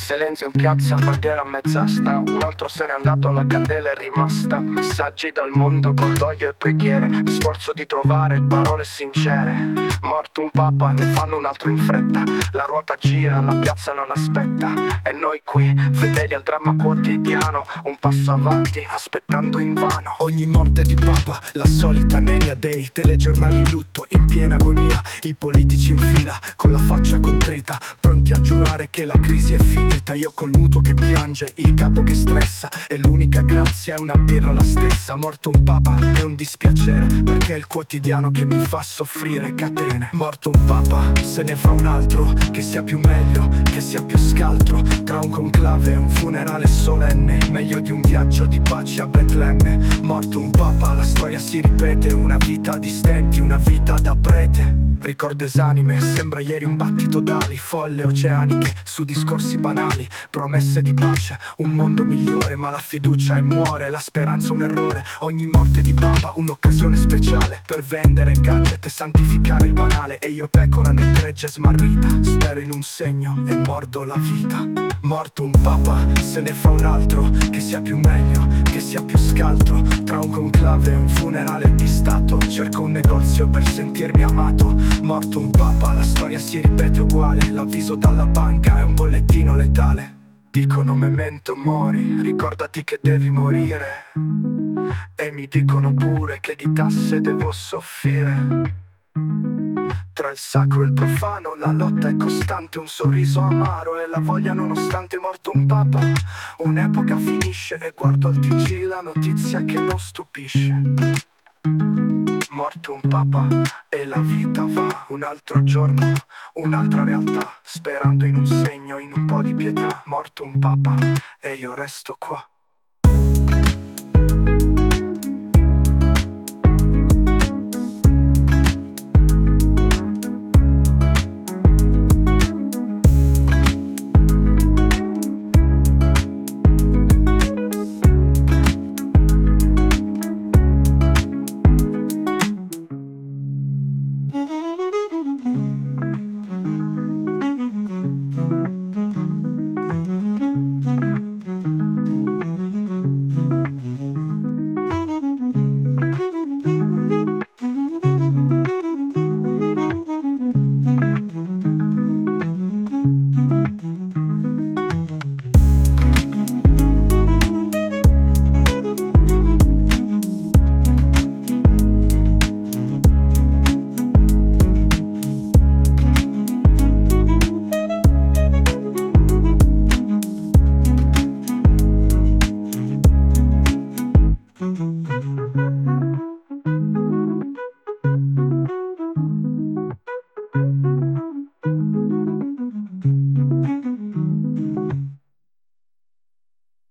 Silenzio in piazza, bandiera a mezz'asta. Un altro se n'è andato, la candela è rimasta. Messaggi dal mondo, cordoglio e preghiere. Sforzo di trovare parole sincere. Morto un papa, ne fanno un altro in fretta. La ruota gira, la piazza non aspetta. E noi qui, fedeli al dramma quotidiano, un passo avanti, aspettando invano. Ogni morte di papa, la solita nenia dei telegiornali in lutto, in piena agonia. I politici in fila, con la faccia contrita, pronti a giurare che la crisi è finita. Io col mutuo che piange, il capo che stressa, e l'unica grazia è una birra la stessa. Morto un papa è un dispiacere, perché è il quotidiano che mi fa soffrire catene. Morto un papa, se ne fa un altro, che sia più meglio, che sia più scaltro. Tra un conclave e un funerale solenne, meglio di un viaggio di pace a Betlemme. Morto un papa, la storia si ripete, una vita di stenti, una vita da prete. Ricordo esanime, sembra ieri un battito d'ali, folle oceaniche, su discorsi banali, promesse di pace, un mondo migliore, ma la fiducia e muore, la speranza un errore. Ogni morte di papa un'occasione speciale, per vendere gadget e santificare il banale. E io pecora nel gregge smarrita, spero in un segno e mordo la vita. Morto un papa, se ne fa un altro, che sia più meglio, che sia più scaltro. Tra un conclave e un funerale di stato, cerco un negozio per sentirmi amato. Morto un papa, la storia si ripete uguale, l'avviso dalla banca è un bollettino letale. Dicono memento mori, ricordati che devi morire. E mi dicono pure che di tasse devo soffrire. Tra il sacro e il profano la lotta è costante, un sorriso amaro e la voglia nonostante. Morto un papa, un'epoca finisce, e guardo al TG la notizia che non stupisce. Morto un papa e la vita va, un altro giorno, un'altra realtà, sperando in un segno, in un po' di pietà. Morto un papa e io resto qua.